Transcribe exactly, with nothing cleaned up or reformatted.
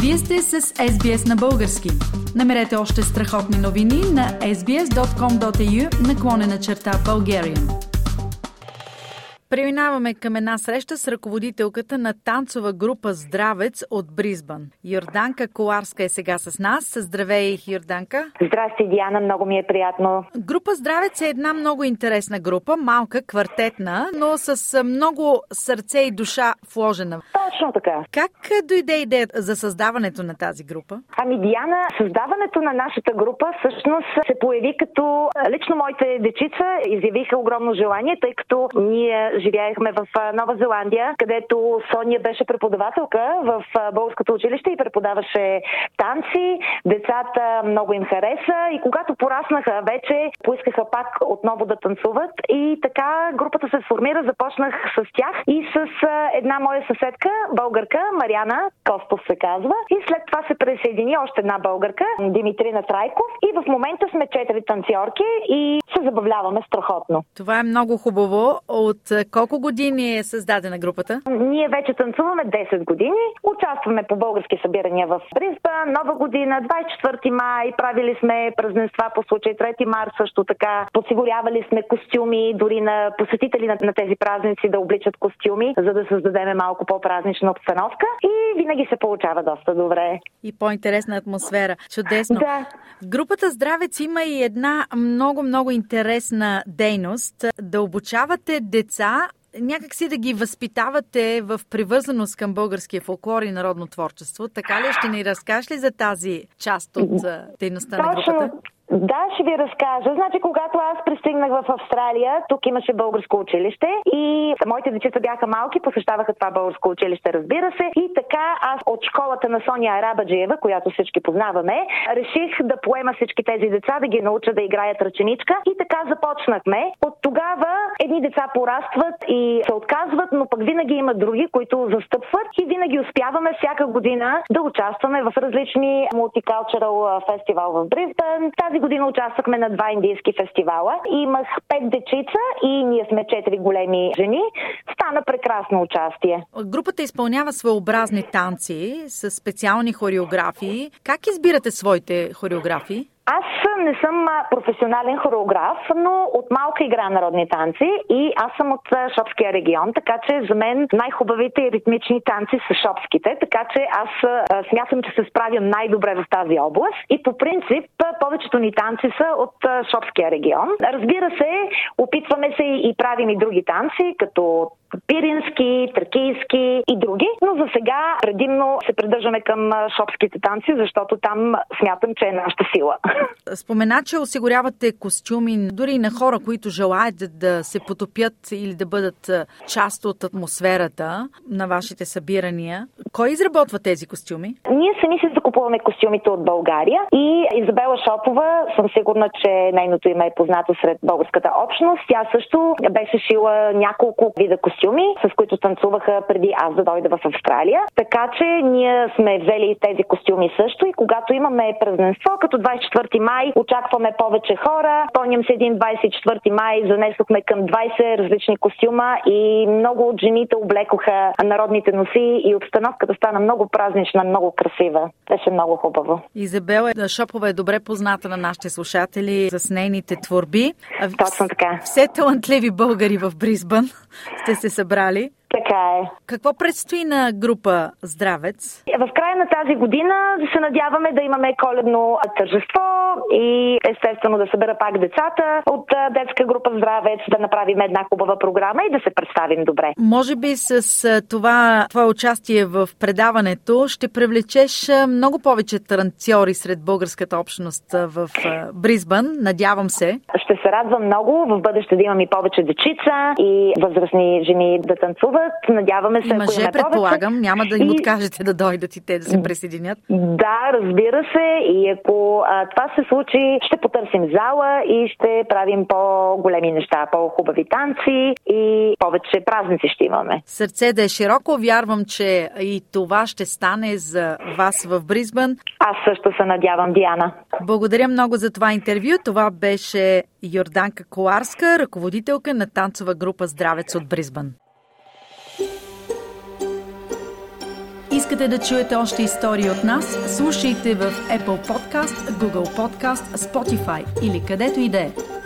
Вие сте с Ес Би Ес на български. Намерете още страхотни новини на ес би ес точка ком точка ей ю наклонена черта Bulgarian. Преминаваме към една среща с ръководителката на танцова група Здравец от Бризбън. Йорданка Коларска е сега с нас. Здравей, Йорданка. Здрасти, Диана. Много ми е приятно. Група Здравец е една много интересна група, малка, квартетна, но с много сърце и душа вложена. Точно така. Как дойде идеята за създаването на тази група? Ами, Диана, създаването на нашата група всъщност се появи като лично моите дечица изявиха огромно желание, тъй като ние живеехме в Нова Зеландия, където Соня беше преподавателка в българското училище и преподаваше танци. Децата много им хареса и когато пораснаха вече, поискаха пак отново да танцуват и така групата се сформира. Започнах с тях и с една моя съседка, българка, Мариана Костов се казва. И след това се присъедини още една българка, Димитрина Трайков. И в момента сме четири танцорки и се забавляваме страхотно. Това е много хубаво. От колко години е създадена групата? Ние вече танцуваме десет години. Участваме по български събирания в Бризбън, Нова година, двадесет и четвърти май. Правили сме празненства по случай трети март също така. Подсигурявали сме костюми, дори на посетители на, на тези празници да обличат костюми, за да създадем малко по-празнична обстановка. И винаги се получава доста добре. И по-интересна атмосфера. Чудесно. Да. В групата Здравец има и една много-много интересна дейност. Да обучавате деца, някак си да ги възпитавате в привързаност към българския фолклор и народно творчество. Така ли? Ще ни разкажеш ли за тази част от дейността на групата? Да, ще ви разкажа. Значи, когато аз пристигнах в Австралия, тук имаше българско училище и моите дечица бяха малки, посещаваха това българско училище, разбира се. И така аз от школата на Соня Арабаджиева, която всички познаваме, реших да поема всички тези деца, да ги науча да играят ръченичка. И така започнахме. От тогава едни деца порастват и се отказват, но пък винаги има други, които застъпват и винаги успяваме всяка година да участваме в различни мултикалчърал фестивал в Бризбън. Тази година участвахме на два индийски фестивала. Имах пет дечица и ние сме четири големи жени. Стана прекрасно участие. Групата изпълнява своеобразни танци с специални хореографии. Как избирате своите хореографии? Аз не съм професионален хореограф, но от малка игра народни танци и аз съм от Шопския регион, така че за мен най-хубавите и ритмични танци са шопските, така че аз смятам, че се справям най-добре в тази област и по принцип повечето ни танци са от Шопския регион. Разбира се, опитваме се и правим и други танци, като пирински, тракийски и други, но за сега предимно се придържаме към шопските танци, защото там смятам, че е нашата сила. Спомена, че осигурявате костюми дори и на хора, които желаят да се потопят или да бъдат част от атмосферата на вашите събирания. Кой изработва тези костюми? Ние сами си закупуваме костюмите от България и Изабела Шопова, съм сигурна, че нейното име е познато сред българската общност. Тя също беше шила няколко вида костюми, с които танцуваха преди аз да дойда в Австралия. Така че ние сме взели тези костюми също и когато имаме празненство, като двадесет и четвърти май, очакваме повече хора. Спомням се един двадесет и четвърти май, занесохме към двадесет различни костюма и много от жените облекоха народните носи и обстановката стана много празнична, много красива. Беше много хубаво. Изабела Шопова е добре позната на нашите слушатели с нейните творби. Точно така. Все талантливи българи в Бризбън сте се събрали. Така е. Какво предстои на група Здравец? В края на тази година се надяваме да имаме коледно тържество и естествено да събера пак децата от детска група Здравец, да направим една хубава програма и да се представим добре. Може би с това твое участие в предаването ще привлечеш много повече танцори сред българската общност в Бризбън. Надявам се. Ще се радвам много в бъдеще да имам и повече дечица и възрастни жени да танцуват. Надяваме се, и мъже, ако предполагам, повече. няма да им и... откажете да дойдат и те да се присъединят. Да, разбира се. И ако а, това се случи, ще потърсим зала и ще правим по-големи неща, по-хубави танци и повече празници ще имаме. Сърце да е широко. Вярвам, че и това ще стане за вас в Бризбън. Аз също се надявам, Диана. Благодаря много за това интервю. Това беше Йорданка Коларска, ръководителка на танцова група Здравец от Бризбън. искате да чуете още истории от нас, слушайте в Apple Podcast, Google Podcast, Spotify или където и да е.